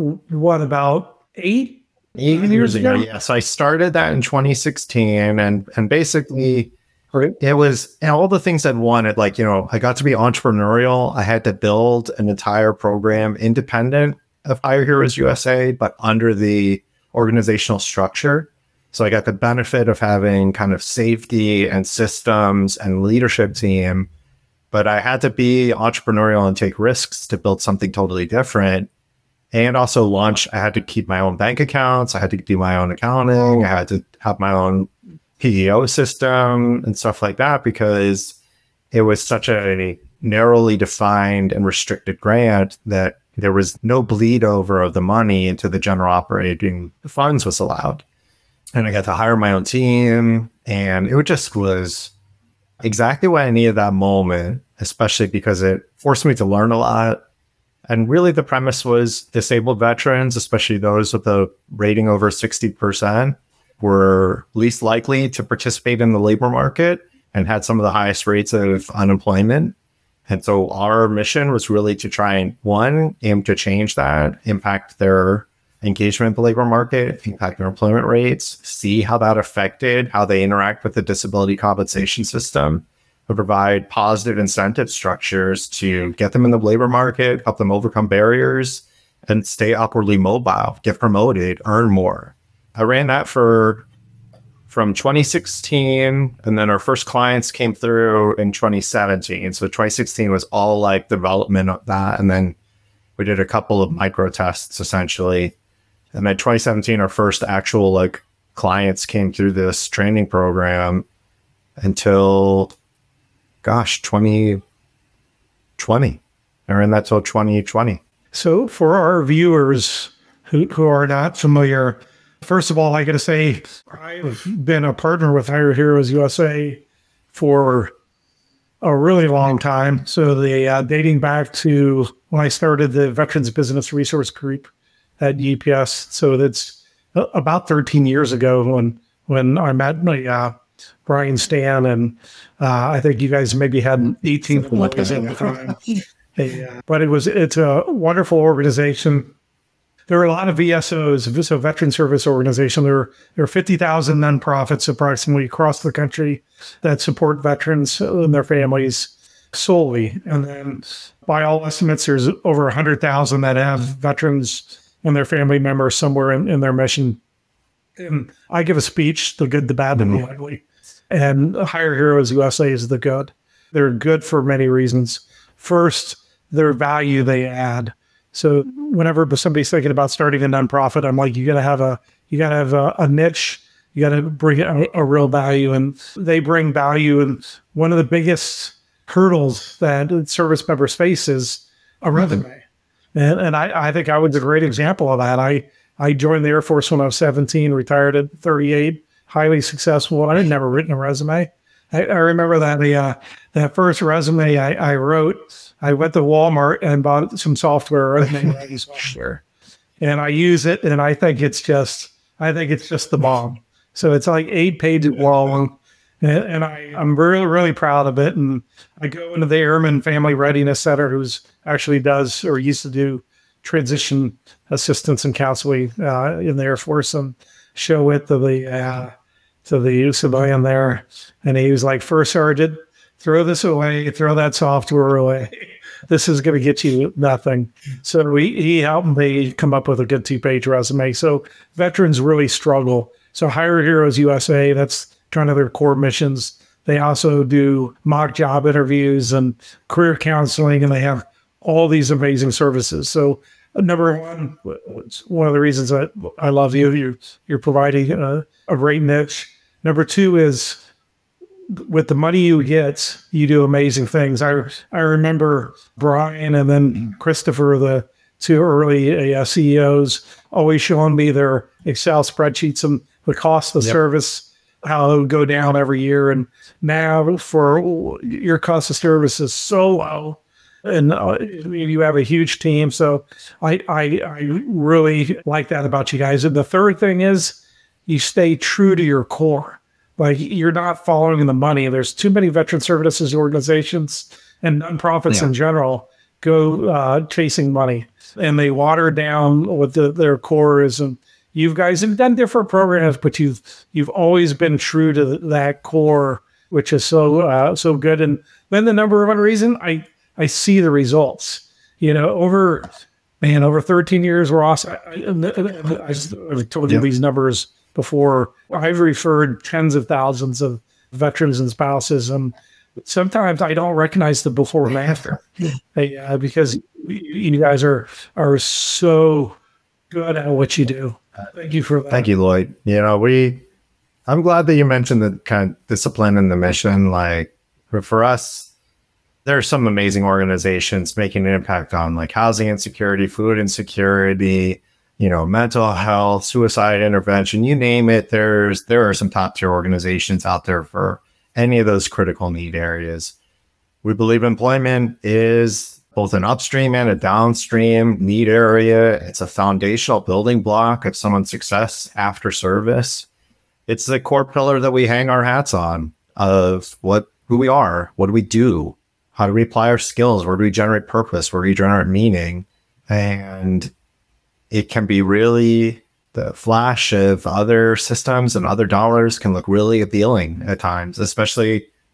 C: about eight years ago.
A: Yeah, so I started that in 2016, and basically it was all the things I'd wanted. Like I got to be entrepreneurial. I had to build an entire program independent of Hire Heroes USA, but under the organizational structure. So I got the benefit of having kind of safety and systems and leadership team, but I had to be entrepreneurial and take risks to build something totally different. And also launch, I had to keep my own bank accounts. I had to do my own accounting. I had to have my own PEO system and stuff like that because it was such a narrowly defined and restricted grant that there was no bleed over of the money into the general operating funds was allowed. And I got to hire my own team, and it just was exactly what I needed that moment, especially because it forced me to learn a lot. And really the premise was disabled veterans, especially those with a rating over 60%, were least likely to participate in the labor market and had some of the highest rates of unemployment. And so our mission was really to try and, one, aim to change that, impact their engagement in the labor market, impact their employment rates, see how that affected how they interact with the disability compensation system, We provide positive incentive structures to get them in the labor market, help them overcome barriers, and stay upwardly mobile, get promoted, earn more. I ran that from 2016, and then our first clients came through in 2017. So 2016 was all like development of that, and then we did a couple of micro tests essentially. And then 2017, our first actual like clients came through this training program until 2020. I ran that till 2020.
C: So for our viewers who are not familiar, first of all, I got to say, I've been a partner with Hire Heroes USA for a really long time. So dating back to when I started the Veterans Business Resource Group at UPS. So that's about 13 years ago when I met Brian Stan, and I think you guys maybe had 18 employees at the time. But it's a wonderful organization. There are a lot of VSOs, so Veteran Service Organization. There are 50,000 nonprofits approximately across the country that support veterans and their families solely. And then by all estimates, there's over 100,000 that have veterans and their family members somewhere in their mission. And I give a speech, the good, the bad, and the ugly. And Hire Heroes USA is the good. They're good for many reasons. First, their value they add. So whenever somebody's thinking about starting a nonprofit, I'm like, you gotta have a niche. You gotta bring a real value, and they bring value. And one of the biggest hurdles that service members face is a resume. And I think I was a great example of that. I joined the Air Force when I was 17, retired at 38, highly successful. I had never written a resume. I remember that first resume I wrote, I went to Walmart and bought some software, resume writing software, and I use it, and I think it's just the bomb. So it's like 8 pages long, and I'm really, really proud of it. And I go into the Airman Family Readiness Center, who's actually does or used to do transition assistance and counseling in the Air Force, and show it to the civilian there. And he was like, "First Sergeant, throw this away, throw that software away. This is going to get you nothing." So he helped me come up with a good 2-page resume. So veterans really struggle. So Hire Heroes USA, that's kind of their core missions. They also do mock job interviews and career counseling, and they have all these amazing services. So number one, one of the reasons that I love you, you're providing a great niche. Number two is, with the money you get, you do amazing things. I remember Brian and then Christopher, the two early CEOs, always showing me their Excel spreadsheets and the cost of service, how it would go down every year. And now for your cost of service is so low, and you have a huge team. So I really like that about you guys. And the third thing is you stay true to your core. Like, you're not following the money. There's too many veteran services organizations and nonprofits in general go chasing money, and they water down what their core is. And you guys have done different programs, but you've always been true to that core, which is so good. And then the number one reason I see the results. Over 13 years, we're awesome. I've told you these numbers before. I've referred tens of thousands of veterans and spouses, and sometimes I don't recognize the before and after, because you guys are so good at what you do. Thank you for that.
A: Thank you, Lloyd. I'm glad that you mentioned the kind of discipline and the mission. Like, for us, there are some amazing organizations making an impact on like housing insecurity, food insecurity, mental health, suicide intervention, you name it. There are some top tier organizations out there for any of those critical need areas. We believe employment is both an upstream and a downstream need area. It's a foundational building block of someone's success after service. It's the core pillar that we hang our hats on of who we are, what do we do, how do we apply our skills, where do we generate purpose, where do we generate meaning. And it can be really, the flash of other systems and other dollars can look really appealing at times, especially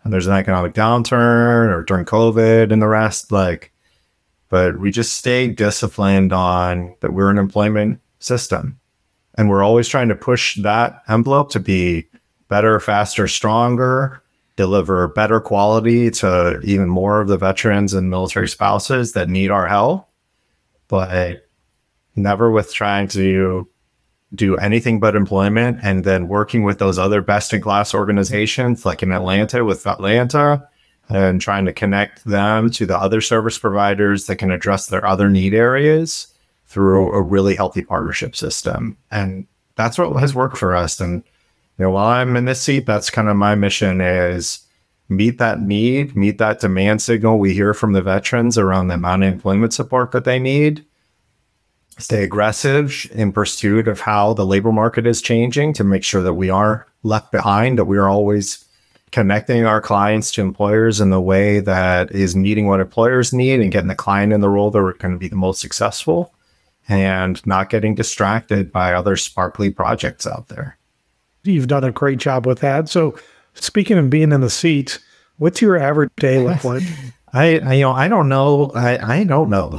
A: and there's an economic downturn or during COVID and the rest, like, but we just stay disciplined on that we're an employment system. And we're always trying to push that envelope to be better, faster, stronger, deliver better quality to even more of the veterans and military spouses that need our help, but never with trying to do anything but employment, and then working with those other best-in-class organizations like in Atlanta with Atlanta, and trying to connect them to the other service providers that can address their other need areas through a really healthy partnership system. And that's what has worked for us. And while I'm in this seat, that's kind of my mission, is meet that need, meet that demand signal we hear from the veterans around the amount of employment support that they need, stay aggressive in pursuit of how the labor market is changing to make sure that we aren't left behind, that we are always connecting our clients to employers in the way that is meeting what employers need and getting the client in the role that are going to be the most successful, and not getting distracted by other sparkly projects out there.
C: You've done a great job with that. So speaking of being in the seat, what's your average day look like?
A: I don't know. I don't know.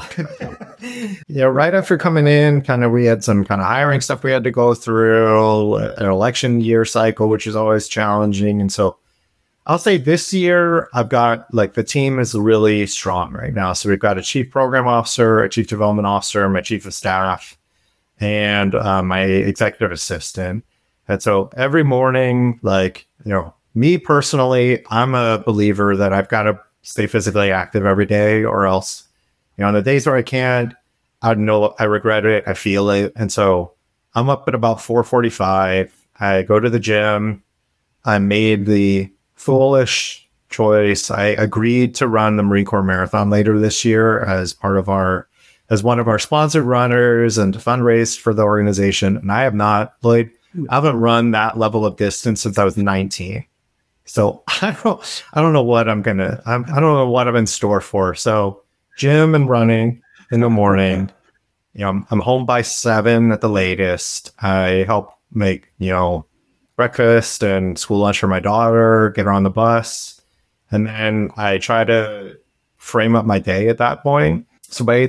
A: Right after coming in, we had some kind of hiring stuff we had to go through, an election year cycle, which is always challenging. And so I'll say this year, I've got the team is really strong right now. So we've got a chief program officer, a chief development officer, my chief of staff, and my executive assistant. And so every morning, me personally, I'm a believer that I've got to stay physically active every day, or else, on the days where I can't, I know I regret it, I feel it. And so I'm up at about 4:45. I go to the gym. I made the foolish choice. I agreed to run the Marine Corps Marathon later this year as one of our sponsored runners and to fundraise for the organization. And I have not, Lloyd, I haven't run that level of distance since I was 19. So I don't know what I don't know what I'm in store for. So gym and running in the morning, I'm home by 7 at the latest. I help make, breakfast and school lunch for my daughter, get her on the bus. And then I try to frame up my day at that point. So by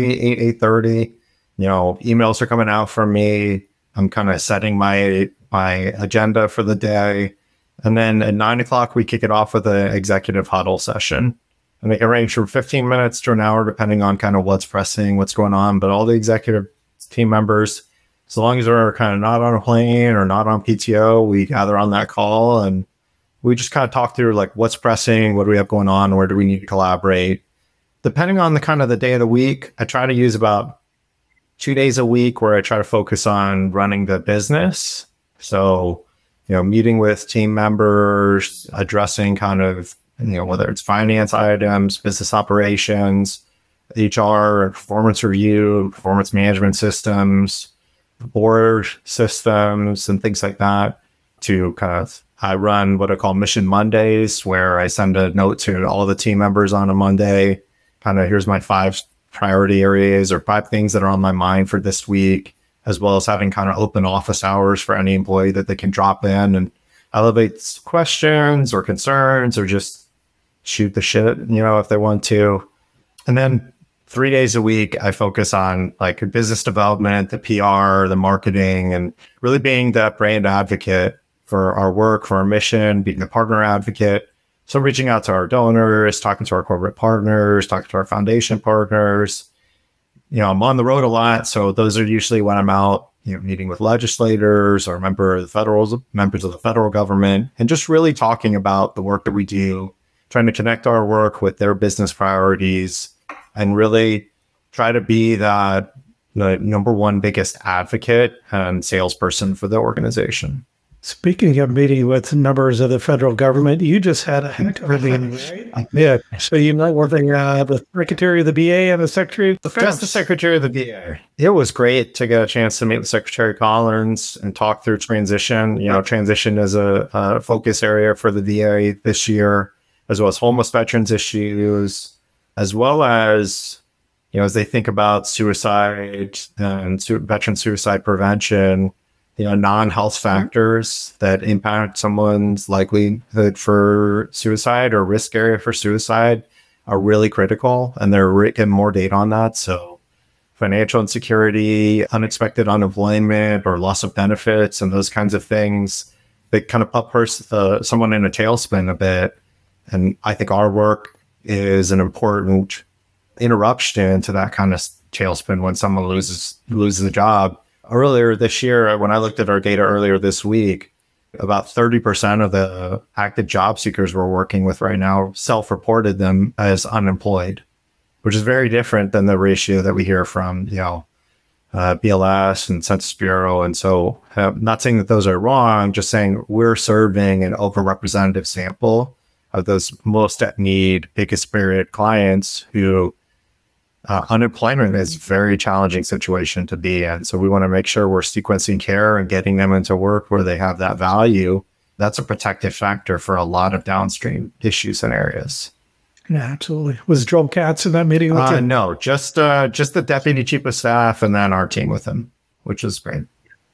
A: 8:30, emails are coming out from me. I'm kind of setting my agenda for the day. And then at 9:00, we kick it off with an executive huddle session. And they arrange from 15 minutes to an hour, depending on kind of what's pressing, what's going on. But all the executive team members, so long as they're kind of not on a plane or not on PTO, we gather on that call and we just kind of talk through what's pressing, what do we have going on, where do we need to collaborate. Depending on the kind of the day of the week, I try to use about 2 days a week where I try to focus on running the business. So, meeting with team members, addressing kind of, whether it's finance items, business operations, HR, performance review, performance management systems, board systems, and things like that. I run what I call Mission Mondays, where I send a note to all the team members on a Monday. Here's my 5 priority areas or 5 things that are on my mind for this week, as well as having kind of open office hours for any employee that they can drop in and elevate questions or concerns or just shoot the shit, if they want to. And then 3 days a week, I focus on business development, the PR, the marketing, and really being that brand advocate for our work, for our mission, being the partner advocate. So reaching out to our donors, talking to our corporate partners, talking to our foundation partners. I'm on the road a lot. So those are usually when I'm out, meeting with legislators or members of the federal government, and just really talking about the work that we do, trying to connect our work with their business priorities, and really try to be the number one biggest advocate and salesperson for the organization.
C: Speaking of meeting with members of the federal government, you just had a heck of a meeting, right? Yeah. So you met with the Secretary of the VA and the Secretary of Defense.
A: Just the Secretary of the VA. It was great to get a chance to meet with Secretary Collins and talk through transition. Transition is a focus area for the VA this year, as well as homeless veterans issues, as well as, as they think about suicide and veteran suicide prevention. non-health factors that impact someone's likelihood for suicide or risk area for suicide are really critical, and they're getting more data on that. So financial insecurity, unexpected unemployment, or loss of benefits, and those kinds of things, they kind of put someone in a tailspin a bit. And I think our work is an important interruption to that kind of tailspin when someone loses a job. Earlier this year, when I looked at our data earlier this week, about 30% of the active job seekers we're working with right now self-reported them as unemployed, which is very different than the ratio that we hear from, BLS and Census Bureau. And so not saying that those are wrong, just saying we're serving an overrepresentative sample of those most at need, biggest spirit clients who unemployment is a very challenging situation to be in. So we want to make sure we're sequencing care and getting them into work where they have that value. That's a protective factor for a lot of downstream issues and areas.
C: Yeah, absolutely. Was Joel Katz in that meeting with you?
A: No, just the deputy chief of staff and then our team with him, which is great.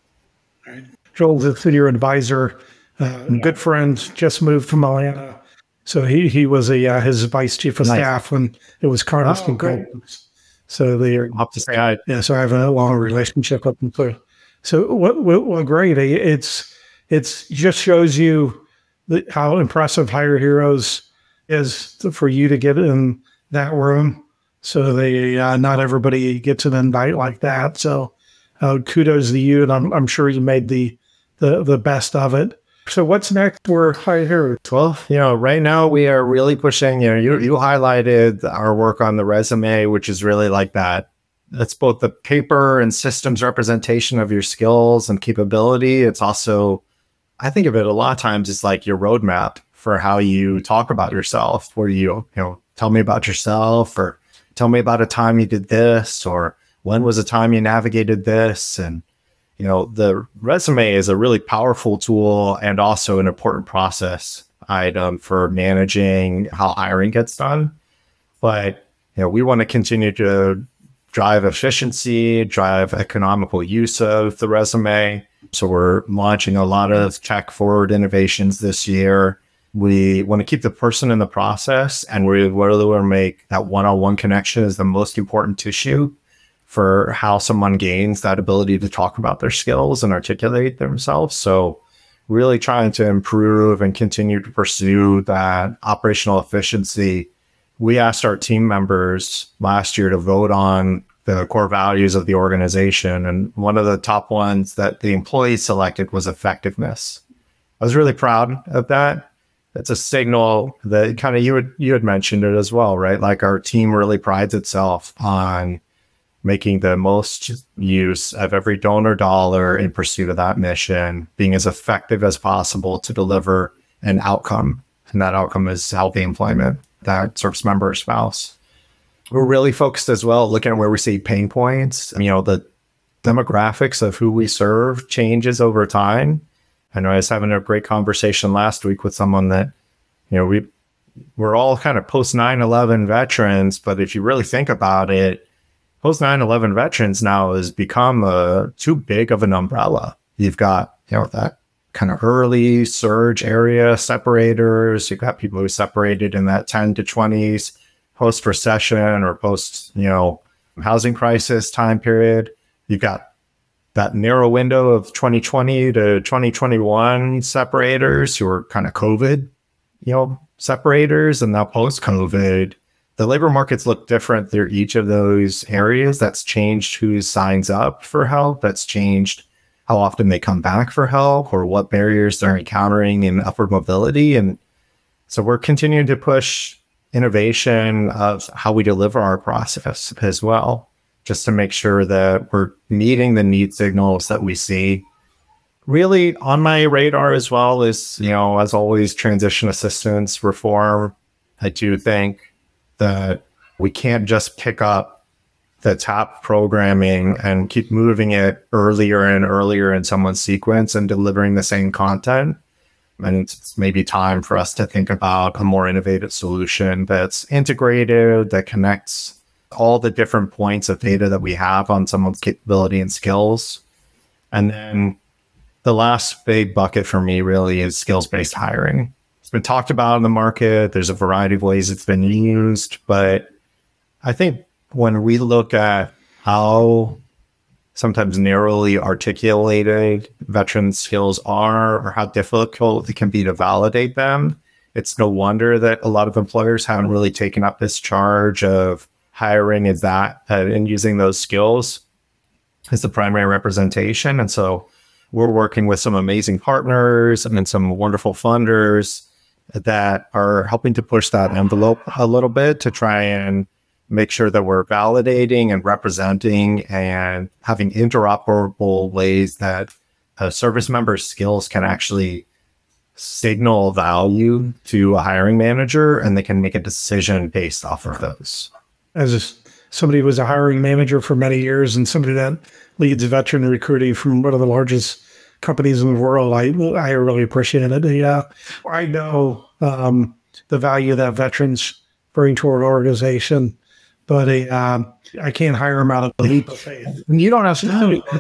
C: All right. Joel's a senior advisor, good friend, just moved from Atlanta. So he was his vice chief of staff when it was Carlos and Goldman's. So they're
A: up to say hi.
C: Yeah, so I have a long relationship with them too. So what great. It's just shows you how impressive Hire Heroes is for you to get in that room. So they not everybody gets an invite like that. So kudos to you, and I'm sure you made the best of it. So what's next for Hire Heroes?
A: Well, right now we are really pushing, you highlighted our work on the resume, which is really like that. It's both the paper and systems representation of your skills and capability. It's also, I think of it a lot of times, it's like your roadmap for how you talk about yourself, where you tell me about yourself, or tell me about a time you did this, or when was a time you navigated this. And the resume is a really powerful tool and also an important process item for managing how hiring gets done. But, we want to continue to drive efficiency, drive economical use of the resume. So we're launching a lot of tech forward innovations this year. We want to keep the person in the process, and we really want to make that one-on-one connection is the most important tissue for how someone gains that ability to talk about their skills and articulate themselves. So really trying to improve and continue to pursue that operational efficiency. We asked our team members last year to vote on the core values of the organization. And one of the top ones that the employees selected was effectiveness. I was really proud of that. It's a signal that kind of you had mentioned it as well, right? Like our team really prides itself on making the most use of every donor dollar in pursuit of that mission, being as effective as possible to deliver an outcome. And that outcome is healthy employment that serves member or spouse. We're really focused as well, looking at where we see pain points. The demographics of who we serve changes over time. I know I was having a great conversation last week with someone that, we're all kind of post 9/11 veterans, but if you really think about it, post 9/11 veterans now has become too big of an umbrella. You've got, that kind of early surge area separators. You've got people who separated in that 10 to 20s, post recession or post, housing crisis time period. You've got that narrow window of 2020 to 2021 separators who are kind of COVID, separators, and now post COVID. The labor markets look different through each of those areas. That's changed who signs up for help. That's changed how often they come back for help or what barriers they're encountering in upward mobility. And so we're continuing to push innovation of how we deliver our process as well, just to make sure that we're meeting the need signals that we see. Really on my radar as well is, as always, transition assistance reform. I do think that we can't just pick up the top programming and keep moving it earlier and earlier in someone's sequence and delivering the same content. And it's maybe time for us to think about a more innovative solution that's integrated, that connects all the different points of data that we have on someone's capability and skills. And then, the last big bucket for me really is skills-based hiring. It's been talked about in the market. There's a variety of ways it's been used, but I think when we look at how sometimes narrowly articulated veteran skills are, or how difficult it can be to validate them, it's no wonder that a lot of employers haven't really taken up this charge of hiring and using those skills as the primary representation. And so we're working with some amazing partners and some wonderful funders that are helping to push that envelope a little bit to try and make sure that we're validating and representing and having interoperable ways that a service member's skills can actually signal value to a hiring manager, and they can make a decision based off of those.
C: As somebody who was a hiring manager for many years and somebody that leads veteran recruiting from one of the largest companies in the world, I really appreciate it. Yeah, I know the value that veterans bring to our organization, but I can't hire them out of the leap of faith.
A: You don't have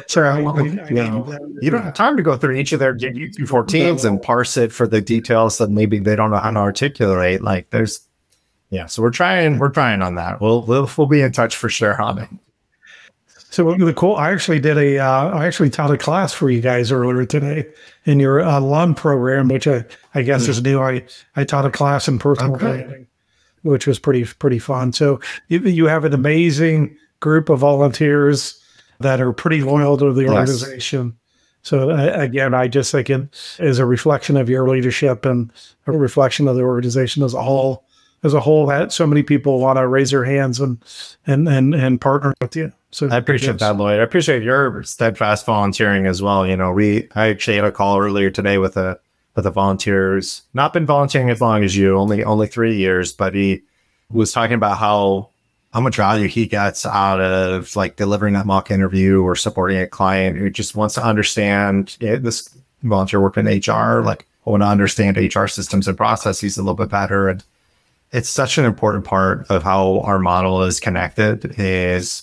A: you don't have time to go through each of their U14s and parse it for the details that maybe they don't know how to articulate. Like so we're trying on that. We'll be in touch for sure on it.
C: So the cool. I actually taught a class for you guys earlier today in your alum program, which I guess is new. I taught a class in personal training, which was pretty fun. So you have an amazing group of volunteers that are pretty loyal to the organization. So again, I just think it is a reflection of your leadership and a reflection of the organization as a whole. That so many people want to raise their hands and partner with you. So
A: I appreciate that, Lloyd. I appreciate your steadfast volunteering as well. I actually had a call earlier today with the volunteers, not been volunteering as long as you, only 3 years, but he was talking about how much value he gets out of like delivering that mock interview or supporting a client who just wants to understand. This volunteer worked in HR, like I want to understand HR systems and processes a little bit better. And it's such an important part of how our model is connected is,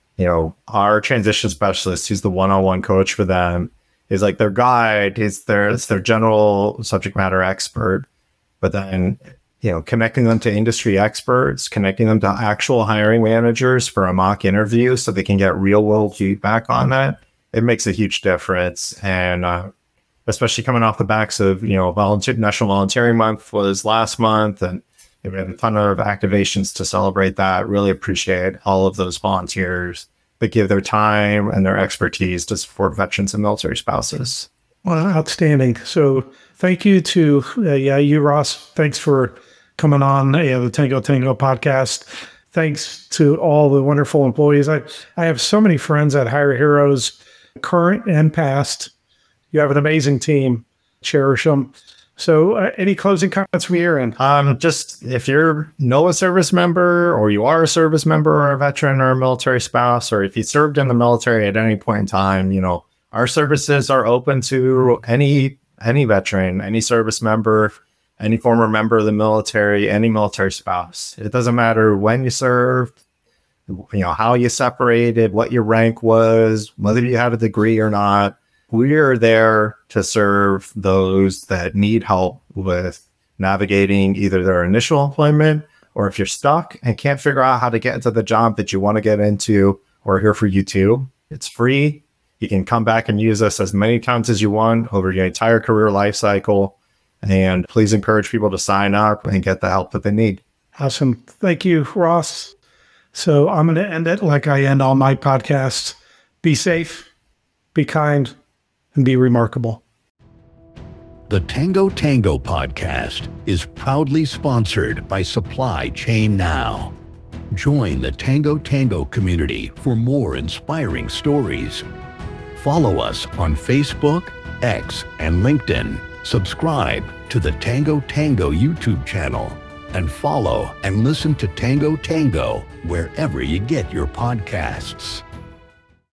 A: our transition specialist, who's the one-on-one coach for them, is like their guide, it's their general subject matter expert. But then, connecting them to industry experts, connecting them to actual hiring managers for a mock interview so they can get real world feedback on that, it makes a huge difference. And especially coming off the backs of, National Volunteering Month was last month, and we had a ton of activations to celebrate that. Really appreciate all of those volunteers that give their time and their expertise to support veterans and military spouses.
C: Well, outstanding. So thank you to you, Ross. Thanks for coming on the Tango podcast. Thanks to all the wonderful employees. I have so many friends at Hire Heroes, current and past. You have an amazing team. Cherish them. So any closing comments from your end?
A: Just if you know a service member, or you are a service member or a veteran or a military spouse, or if you served in the military at any point in time, our services are open to any veteran, any service member, any former member of the military, any military spouse. It doesn't matter when you served, how you separated, what your rank was, whether you had a degree or not. We are there to serve those that need help with navigating either their initial employment, or if you're stuck and can't figure out how to get into the job that you want to get into, we're here for you too. It's free. You can come back and use us as many times as you want over your entire career life cycle. And please encourage people to sign up and get the help that they need.
C: Awesome. Thank you, Ross. So I'm going to end it like I end all my podcasts. Be safe, be kind, and be remarkable.
B: The Tango podcast is proudly sponsored by Supply Chain Now. Join the Tango community for more inspiring stories. Follow us on Facebook, X, and LinkedIn. Subscribe to the Tango YouTube channel, and follow and listen to Tango wherever you get your podcasts.